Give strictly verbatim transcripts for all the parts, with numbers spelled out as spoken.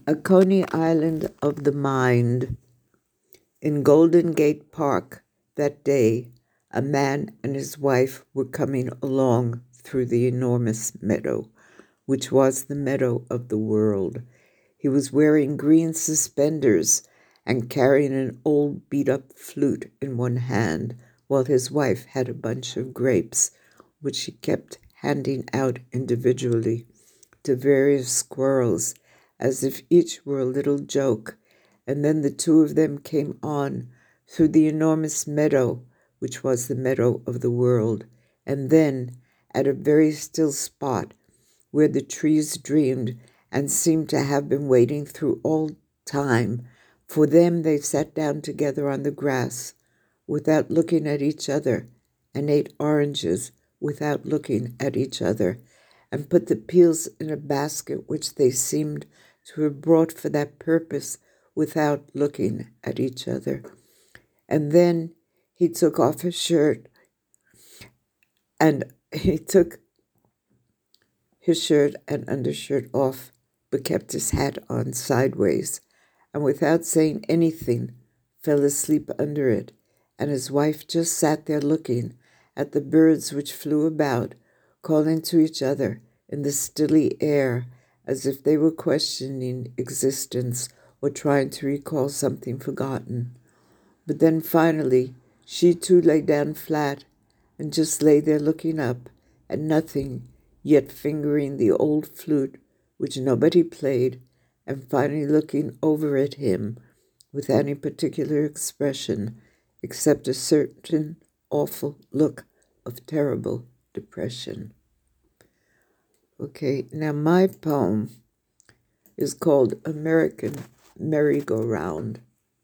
A Coney Island of the mind. In Golden Gate Park that day, a man and his wife were coming along through the enormous meadow, which was the meadow of the world. He was wearing green suspenders and carrying an old beat-up flute in one hand, while his wife had a bunch of grapes, which she kept handing out individually to various squirrels, as if each were a little joke. And then the two of them came on through the enormous meadow, which was the meadow of the world, and then, at a very still spot where the trees dreamed and seemed to have been waiting through all time, for them they sat down together on the grass without looking at each other, and ate oranges without looking at each other, and put the peels in a basket which they seemed to have brought for that purpose without looking at each other. And then he took off his shirt, and he took his shirt and undershirt off, but kept his hat on sideways, and without saying anything, fell asleep under it, and his wife just sat there looking at the birds which flew about, calling to each other in the stilly air, as if they were questioning existence or trying to recall something forgotten. But then finally, she too lay down flat and just lay there looking up at nothing, yet fingering the old flute which nobody played, and finally looking over at him with any particular expression except a certain awful look of terrible depression. Okay, now my poem is called American Merry-Go-Round.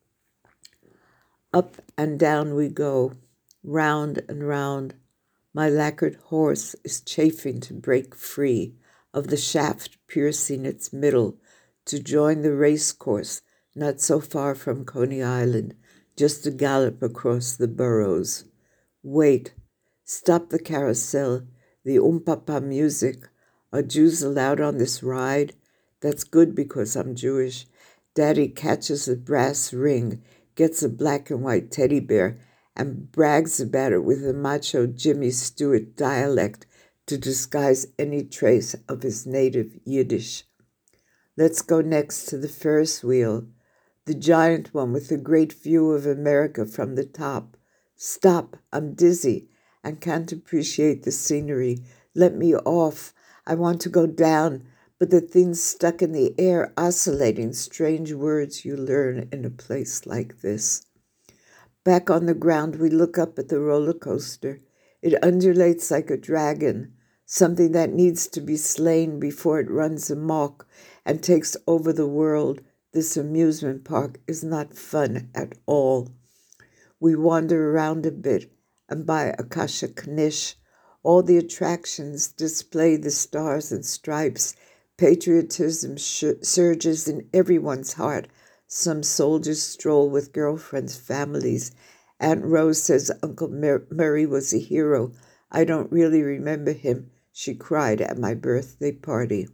Up and down we go, round and round. My lacquered horse is chafing to break free of the shaft piercing its middle to join the race course not so far from Coney Island, just to gallop across the burrows. Wait, stop the carousel, the umpapa music. Are Jews allowed on this ride? That's good because I'm Jewish. Daddy catches a brass ring, gets a black and white teddy bear, and brags about it with a macho Jimmy Stewart dialect to disguise any trace of his native Yiddish. Let's go next to the Ferris wheel, the giant one with a great view of America from the top. Stop, I'm dizzy and can't appreciate the scenery. Let me off. I want to go down, but the thing's stuck in the air, oscillating, strange words you learn in a place like this. Back on the ground, we look up at the roller coaster. It undulates like a dragon, something that needs to be slain before it runs amok and takes over the world. This amusement park is not fun at all. We wander around a bit and by Akasha Knish. All the attractions display the stars and stripes. Patriotism sh- surges in everyone's heart. Some soldiers stroll with girlfriends, families. Aunt Rose says Uncle Mur- Murray was a hero. I don't really remember him, she cried at my birthday party.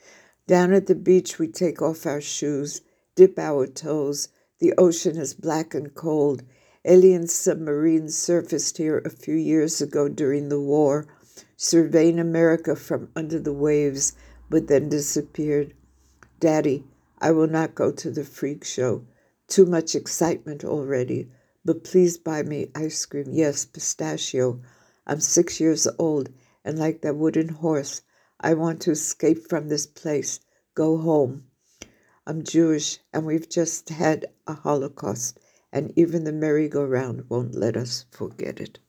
Down at the beach, we take off our shoes, dip our toes. The ocean is black and cold. Alien submarines surfaced here a few years ago during the war, surveying America from under the waves, but then disappeared. Daddy, I will not go to the freak show. Too much excitement already. But please buy me ice cream. Yes, pistachio. I'm six years old, and like that wooden horse, I want to escape from this place, go home. I'm Jewish, and we've just had a Holocaust, and even the merry-go-round won't let us forget it.